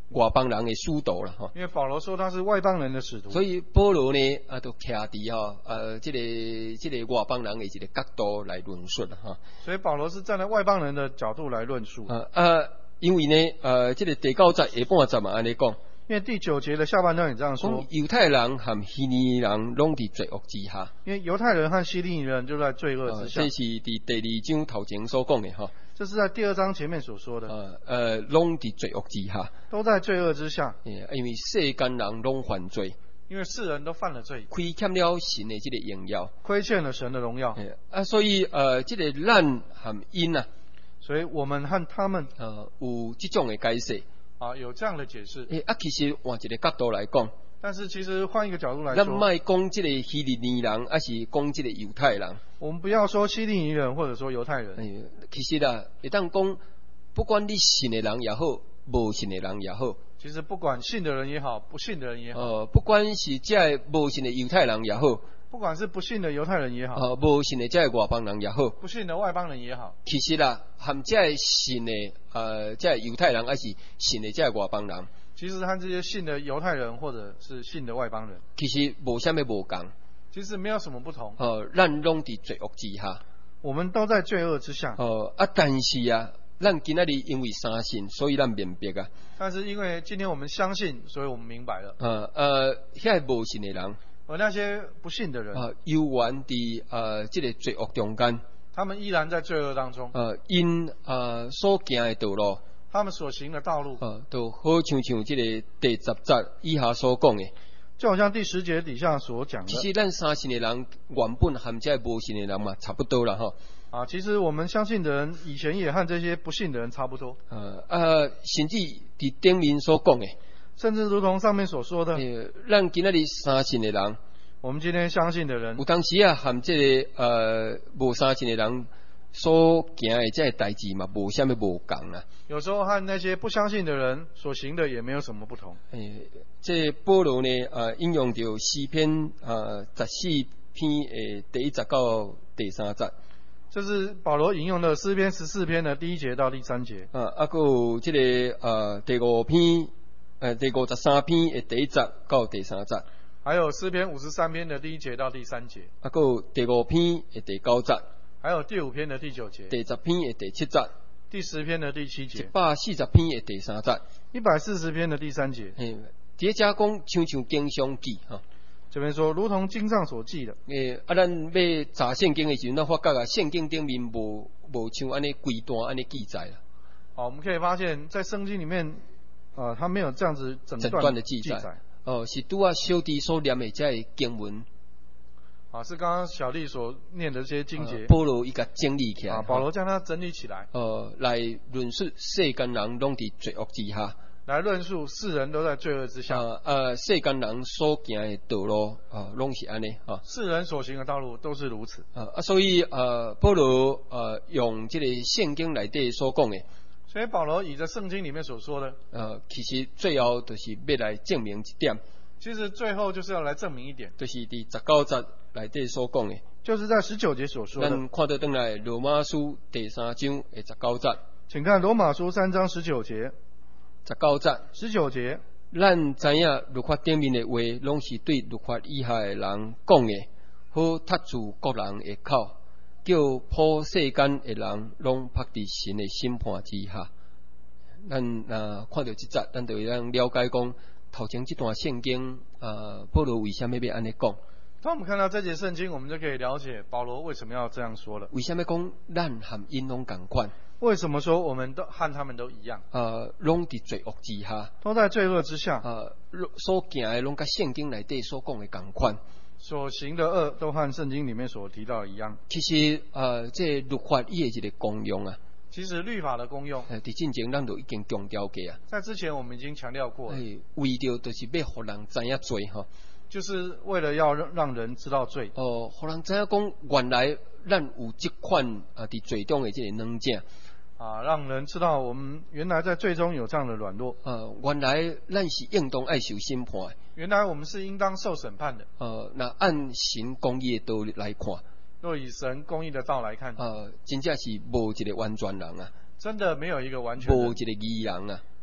外邦人的使徒啦吼。 因为保罗说他是外邦人的使徒， 所以保罗呢啊，都徛伫吼呃，这个这个外邦人的一个角度来论述啦哈。 所以保罗是站在外邦人的角度来论述。 啊啊，因为呢呃，这个第九节下半节嘛安尼讲。 因为第九节的下半段也这样说， 犹太人和希利人拢伫罪恶之下。 因为犹太人和希利尼人就在罪恶之下。 呃、这是伫第二章头前所讲的哈。 这是在第二章前面所说的。 呃呃，拢伫罪恶之下。 都在罪恶之下。 因为世间人拢犯罪。 因为世人都犯了罪， 亏欠了神的这个荣耀， 亏欠了神的荣耀。 啊，所以呃，这个咱和因啊， 所以我们和他们呃有这种的解释。 啊，有这样的解释。 诶，啊，其实换一个角度来讲， 但是其实换一个角度来说， 咱莫讲这个希利尼人，还是讲这个犹太人。 我们不要说希利尼人或者说犹太人。 哎，其实啊，会当讲，不管你信的人也好，无信的人也好， 其实不管信的人也好，不信的人也好， 呃，不管是这无信的犹太人也好， 不管是不信的犹太人也好， 呃，无信的这外邦人也好， 不信的外邦人也好， 其实啦，含这信的呃，这犹太人还是信的这外邦人， 其实和这些信的犹太人或者是信的外邦人， 其实无啥物无共， 其实没有什么不同。 呃，咱拢伫罪恶之下， 我们都在罪恶之下。 呃啊，但是啊，咱今仔日因为相信，所以咱明白啊。 但是因为今天我们相信，所以我们明白了。 呃呃，遐无信的人。 而那些不信的人， 啊，犹原伫呃这个罪恶中间， 他们依然在罪恶当中。 呃，因呃所行的道路， 他们所行的道路， 呃，都好像像这个第十节以下所讲的， 就好像第十节底下所讲的。 其实咱相信的人原本和这无信的人嘛差不多啦吼。 啊，其实我们相信的人以前也和这些不信的人差不多。 呃呃，甚至伫顶面所讲的。 甚至如同上面所说的， 呃，咱今仔日相信的人， 我们今天相信的人， 有当时啊，和这个呃无相信的人所行的这代志嘛，无啥物无共啊。 有时候和那些不相信的人所行的也没有什么不同。 诶，这保罗呢，呃，引用到诗篇呃十四篇诶第一节到第三节。 这是保罗引用的诗篇十四篇的第一节到第三节。 啊，啊，还有这个呃第五篇。呃，第五十三篇的第一节到第三节， 还有诗篇五十三篇的第一节到第三节， 啊，还有第五篇的第九节， 还有第五篇的第九节， 第十篇的第七节， 第十篇的第七节， 一百四十篇的第三节， 一百四十篇的第三节。 诶，这家讲像像经上记哈， 这边说如同经上所记的。 诶，啊，咱要查圣经的时候，咱发觉啊，圣经顶面无无像安尼规段安尼记载啦。 好，我们可以发现，在圣经里面。呃，他没有这样子整段的记载，哦，是拄啊小弟所念的这经文， 啊，是刚刚小弟所念的这些经节， 呃、保罗伊甲整理起来， 啊，保罗将它整理起来， 呃，来论述世间人拢伫罪恶之下， 来论述世人都在罪恶之下， 呃呃，世间人所行的道路，啊，拢是安尼啊， 世人所行的道路都是如此， 啊啊，所以呃，保罗呃用这个圣经内底所讲的。 所以保罗以着圣经里面所说的， 呃，其实最后就是要来证明一点。 其实最后就是要来证明一点， 就是伫十九节内底所讲的， 就是在十九节所说的。 咱看到转来罗马书第三章的十九节， 请看罗马书三章十九节。 十九节， 十九节， 咱知影律法顶面的话，拢是对律法以下的人讲的，好踢住各人的口。叫普世间的人拢拍伫神的审判之下，咱啊看到即节，咱就会当了解讲头前这段圣经，呃，保罗为什么要安尼讲？ 当我们看到这节圣经，我们就可以了解保罗为什么要这样说了。 为什么讲咱和因拢共款？ 为什么说我们都和他们都一样？ 呃，拢伫罪恶之下， 都在罪恶之下。 呃，所行的拢甲圣经内底所讲的共款。 所行的恶都和圣经里面所提到的一样。 其实，呃，这律法伊的一个功用啊。 其实律法的功用， 呃，伫进前咱就已经强调过啊。 在之前我们已经强调过了。 诶，为着就是要互人知影罪吼。 就是为了要让让人知道罪。 哦，互人知影讲，原来咱有这款啊伫罪中的这个软件。 啊，让人知道我们原来在罪中有这样的软弱。 呃，原来咱是应当爱受审判的。 原来我们是应当受审判的。 呃，那按神公义的道来看， 若以神公义的道来看， 呃，真正是无一个完全人啊， 真的没有一个完全人， 无一个义人啊，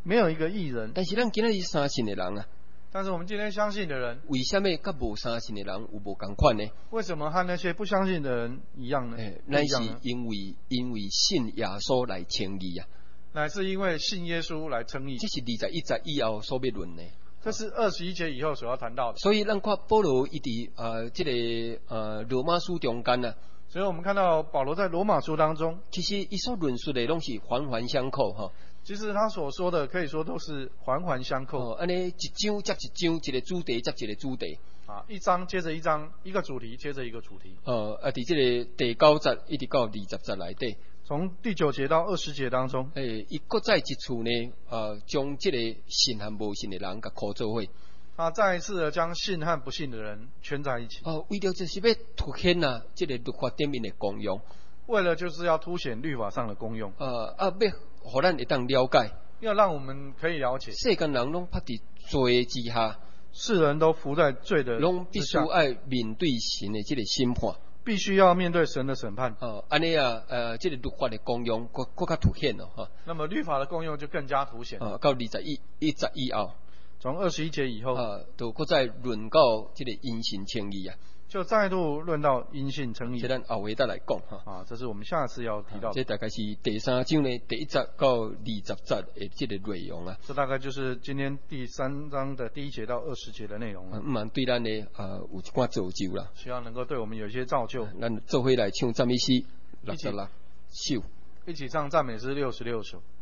没有一个义人。 但是咱今仔日相信的人啊， 但是我们今天相信的人， 为什么甲无相信的人有无同款呢？ 为什么和那些不相信的人一样呢？ 诶，乃是因为因为信耶稣来称义啊， 乃是因为信耶稣来称义。 这是二十一节以后所要论的。 这是二十一节以后所要谈到的。 所以咱看保罗伊伫呃这个呃罗马书中间啊， 所以我们看到保罗在罗马书当中， 其实伊所论述的拢是环环相扣哈。 其实他所说的可以说都是环环相扣。 哦，安尼一章接一章，一个主题接一个主题。 啊，一章接着一章，一个主题接着一个主题。 呃，啊，伫这个第九节一直到二十节内底。 从第九节到二十节当中， 诶，伊搁再一次呢，呃，将这个信和无信的人甲扣做伙。 他再一次的将信和不信的人圈在一起。 哦，为了就是要凸显啊，这个律法顶面的功用。 为了就是要凸显律法上的功用。 呃，啊，要互咱会当了解。 要让我们可以了解。 世间人拢拍伫罪之下， 世人都伏在罪的之下， 拢必须爱面对神的这个审判。 必须要面对神的审判。 哦，安尼啊，呃，这个律法的功用，更更加凸显了哈。 那么律法的功用就更加凸显。 啊，到二十一一节以后， 从二十一节以后， 啊，就搁再论到这个因信称义啊， 就再度论到因信称义。 这咱后回再来讲哈。 啊，这是我们下次要提到的。 啊、这大概是第三章呢第一节到二十节的这个内容啊。 这大概就是今天第三章的第一节到二十节的内容了。 嗯，蛮对咱呢啊有一寡造就啦。 希望能够对我们有一些造就。 咱做伙来唱赞美诗六十六首， 一起唱赞美诗六十六首。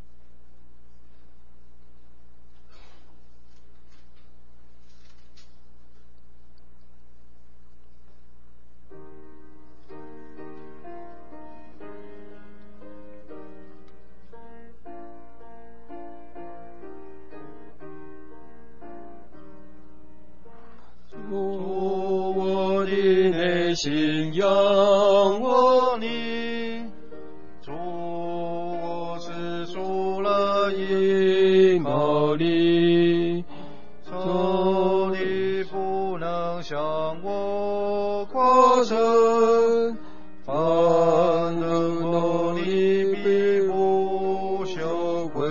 信仰我你，主我是除了依靠你，手里不能向我夸胜，凡能力必不羞愧，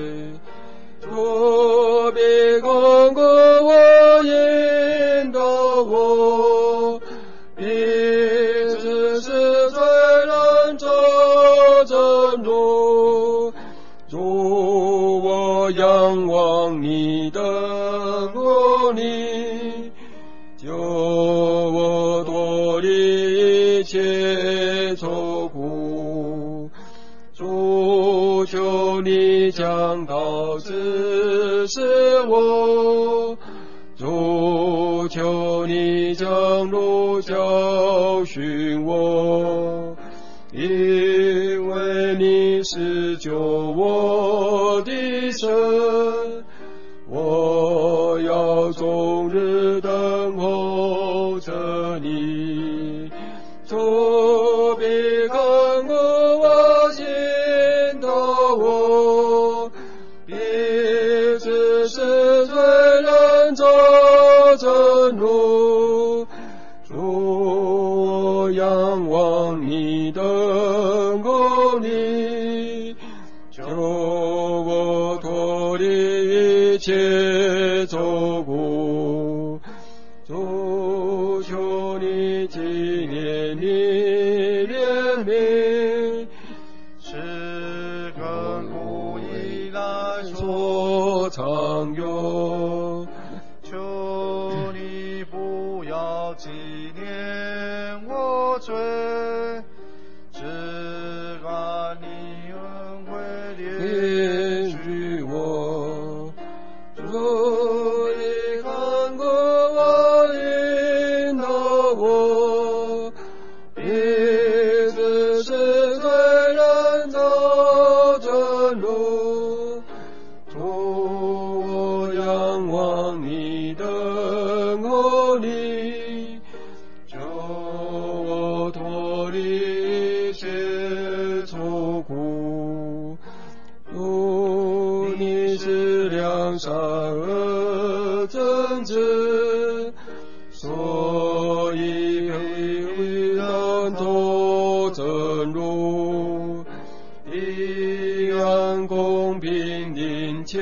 主必看顾我，引导我。仰望你的国力，救我脱离一切愁苦。主求你将道指示我，主求你将路教训我，因为你是救我的神，我要终日等候着你，主必看顾我，引导我，必指示罪人走正路。主，我仰望你的公义，救我脱离一切愁苦。主，求你纪念你怜悯，是亘古以来所常有。求你不要纪念我罪，只按你恩惠怜恤我。主，你看顾我，引导我，必指示罪人走正路。主，我仰望你的公义，救我脱离一切愁苦。主，你是良善而正直，所以为人走正路，平安公平宁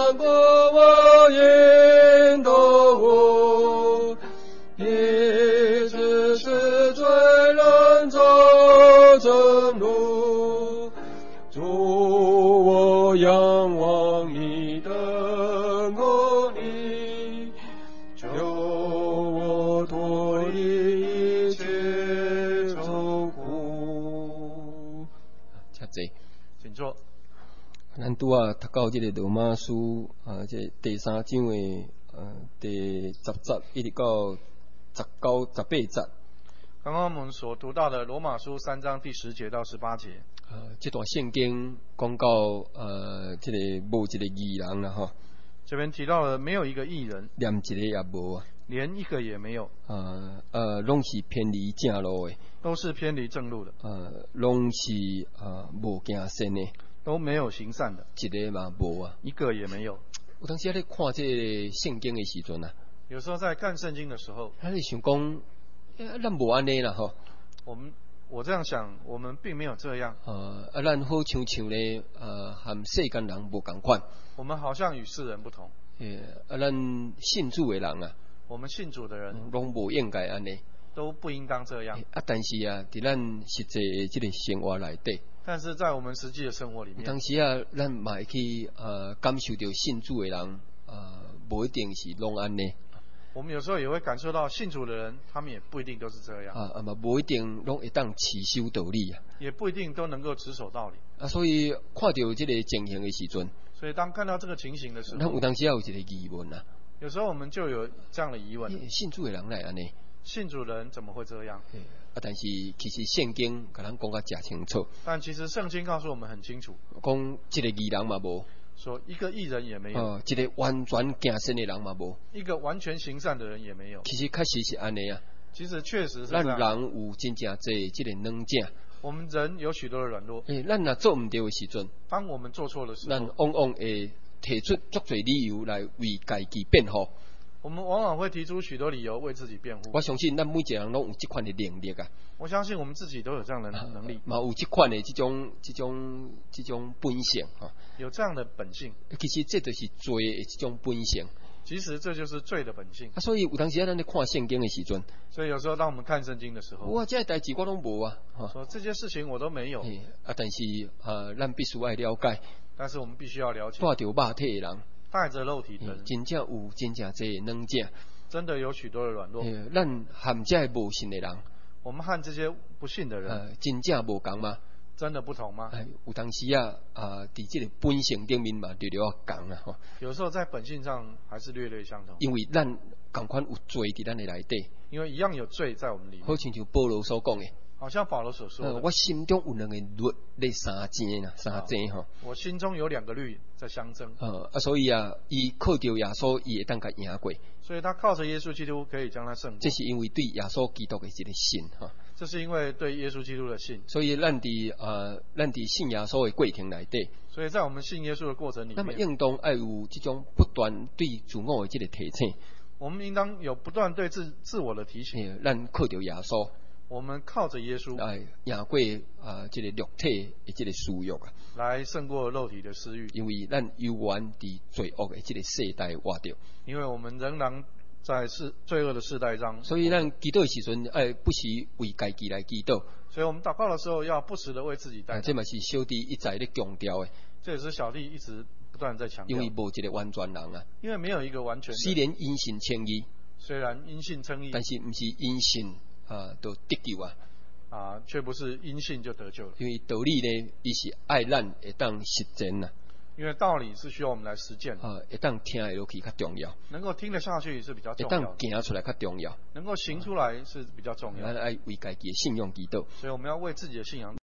让过我引导我，一直是最人走正路。主，我仰望你的能力，救我脱离一切愁苦。谢谢。 请坐。 咱拄啊读到这个罗马书啊，这第三章的呃第十节一直到十九、十八节。 刚刚我们所读到的罗马书三章第十节到十八节。 呃，这段圣经讲到呃，这个无一个义人啦吼， 这边提到了没有一个义人， 连一个也无啊， 连一个也没有， 呃呃，拢是偏离正路的， 都是偏离正路的， 呃，拢是呃无行善的， 都没有行善的， 一个嘛无啊， 一个也没有。 有当时咧看这个圣经的时阵啊， 有时候在看圣经的时候， 咱咧想讲，欸、咱无安尼啦吼， 我们。我这样想，我们并没有这样。 呃，啊，咱好像像咧，呃，和世间人无共款。 我们好像与世人不同。 诶，啊，咱信主的人啊， 我们信主的人， 拢无应该安尼， 都不应当这样。 啊，但是啊，伫咱实际的这个生活内底， 但是在我们实际的生活里面， 当时啊，咱嘛会去呃感受到信主的人，呃，无一定是拢安尼。 我们有时候也会感受到信主的人，他们也不一定都是这样啊，啊嘛无一定拢会当持守道理啊， 也不一定都能够持守道理啊，所以看到这个情形的时阵， 所以当看到这个情形的时候， 咱有当时也有一个疑问啊， 有时候我们就有这样的疑问： 信主的人来安尼， 信主的人怎么会这样？ 啊，但是其实圣经甲咱讲甲真清楚， 但其实圣经告诉我们很清楚， 讲一个义人嘛无。 说一个义人也没有， 哦，一个完全行善的人嘛无， 一个完全行善的人也没有。 其实确实是安尼啊。 其实确实是这咱样。 人有真正侪这个软件。 我们人有许多的软弱。 诶，咱若做唔对的时阵， 当我们做错的时候， 咱往往会提出足侪理由来为家己辩护。 我们往往会提出许多理由为自己辩护。 我相信咱每一个人拢有这款的能力啊。 我相信我们自己都有这样的能力。 嘛有这款的这种、这种、这种本性哈。 有这样的本性。 其实这就是罪的这种本性。 其实这就是罪的本性。 啊，所以有当时咱咧看圣经的时阵， 所以有时候当我们看圣经的时候， 哇，这代志我拢无啊。 说这些事情我都没有。 啊，但是啊，咱必须爱了解。 但是我们必须要了解。 带着肉体的人， 带着肉体的人， 真正有真正侪软件。 真的有许多的软弱。 咱和这无信的人， 我们和这些不信的人， 呃，真正无共吗？ 真的不同吗？ 哎，有当时啊，啊，伫这个本性顶面嘛，略略共啊，吼。 有时候在本性上还是略略相同。 因为咱共款有罪伫咱的内底。 因为一样有罪在我们里面。 好像像保罗所讲的。 好像保罗所说的、 呃，我心中有两个律咧相争啦，相争吼。 我心中有两个律在相争。 呃啊，所以啊，伊靠着耶稣，伊会当甲赢过。 所以他靠着耶稣基督可以将他胜过。 这是因为对耶稣基督的一个信哈。 这是因为对耶稣基督的信。 所以咱伫呃，咱伫信耶稣的过程内底。 所以在我们信耶稣的过程里面， 那么应当爱有这种不断对自我的这个提醒。 我们应当有不断对自自我的提醒。 咱靠着耶稣。 我们靠着耶稣来赢过啊，这个肉体的这个私欲啊， 来胜过肉体的私欲。 因为咱犹原伫罪恶的这个世代活着， 因为我们仍然在世罪恶的世代中， 所以咱祈祷的时阵，哎，不时为家己来祈祷。 所以我们祷告的时候，要不时的为自己代祷。 啊，这嘛是小弟一再咧强调的。 这也是小弟一直不断在强调。 因为无一个完全人啊。 因为没有一个完全人。 虽然因信称义， 虽然因信称义， 但是不是因信啊就得救啊。 啊，却不是因信就得救了。 因为道理呢，伊是爱咱会当实践呐。 因为道理是需要我们来实践。 啊，会当听下去较重要。 能够听得下去是比较重要。 会当行出来较重要。 能够行出来是比较重要。 咱爱为家己的信仰祈祷。 所以我们要为自己的信仰。